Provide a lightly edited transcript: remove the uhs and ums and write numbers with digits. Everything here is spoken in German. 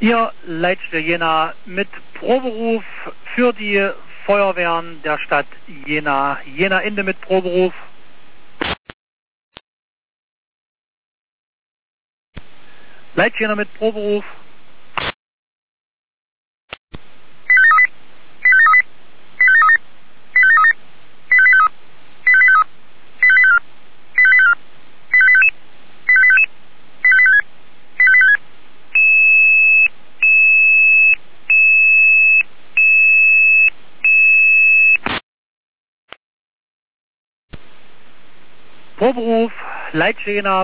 Ihr Leitstelle Jena mit Proberuf für die Feuerwehren der Stadt Jena. Jena Ende mit Proberuf. Leitstelle mit Proberuf. Proberuf, Leitstelle Jena.